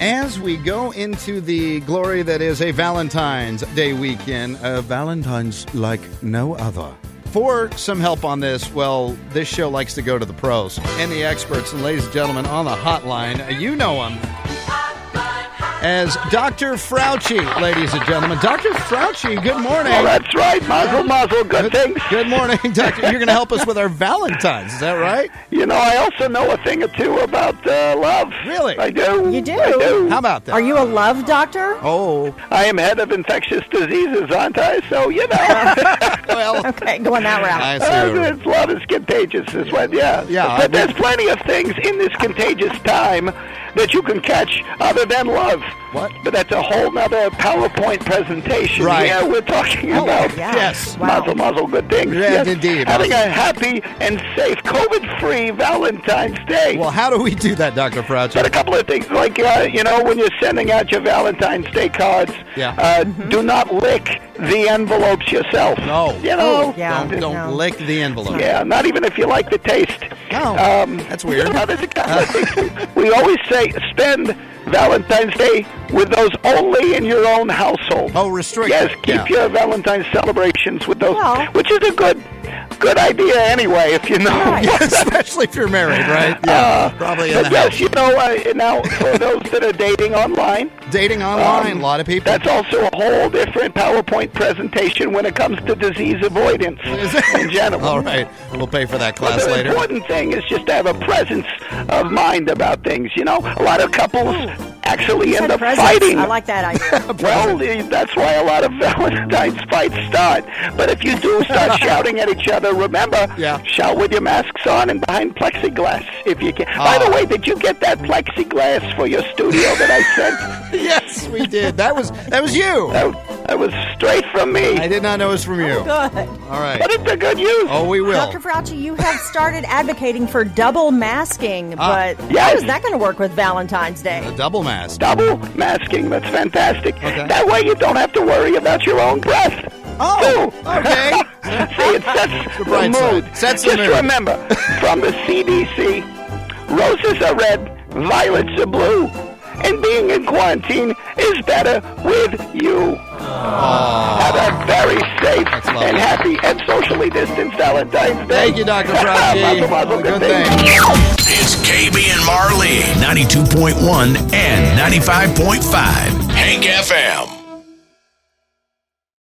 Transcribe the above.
As we go into the glory that is a Valentine's Day weekend, a Valentine's like no other. For some help on this, well, this show likes to go to the pros and the experts. And ladies and gentlemen, on the hotline, you know him as Dr. Frauci, ladies and gentlemen. Dr. Frauci, good morning. Well, that's right. Mazel, good things. Good morning, Doctor. You're going to help us with our Valentine's, is that right? You know, I also know a thing or two about love. Really? I do. You do? I do. How about that? Are you a love doctor? Oh. I am head of infectious diseases, aren't I? So, you know. Well, Okay, going that route. I see. Love is contagious is what, yeah. Yeah, But there's plenty of things in this contagious time that you can catch other than love. What? But that's a whole nother PowerPoint presentation. Right. Yeah, we're talking about. Yeah. Yes. Wow. Mazel, good things. Yeah, indeed. Having a happy and safe, COVID-free Valentine's Day. Well, how do we do that, Dr. Frauci? But a couple of things, like, when you're sending out your Valentine's Day cards, do not lick the envelopes yourself. No. You know? Yeah. Don't No. lick the envelope. Yeah, not even if you like the taste. Oh, that's weird. There's a couple of things. We always say spend Valentine's Day with those only in your own household. Oh, restricted. Yes, keep your Valentine's celebrations with those, Well. which is a good idea anyway, if you know. Right. Yeah, especially if you're married, right? Yeah, probably in But the yes, house. you know, now for those that are dating online, Dating online, a lot of people. that's also a whole different PowerPoint presentation when it comes to disease avoidance Is it? in general. All right, we'll pay for that But class the later. important thing is just to have a presence of mind about things. You know, a lot of couples actually You end said up presents. fighting. I like that idea. Well, that's why a lot of Valentine's fights start. But if you do start shouting at each other, remember, shout with your masks on and behind plexiglass if you can. By the way, did you get that plexiglass for your studio that I sent? Yes, we did. That was you. That was straight from me. I did not know it was from you. Good. All right. But it's a good use. Oh, we will. Dr. Frauci, you have started advocating for double masking, but Yes. how is that going to work with Valentine's Day? A double mask. Double masking, that's fantastic. Okay. That way you don't have to worry about your own breath. Oh, too. okay. See, it sets The the bright side. mood. Sets the Just mood. remember, from the CDC, roses are red, violets are blue, and being in quarantine is better with you. Have a very safe That's lovely. and happy and socially distanced Valentine's Day. Thank you, Dr. Frauci. Mazel, Good thing. thing. It's KB and Marley, 92.1 and 95.5. Hank FM.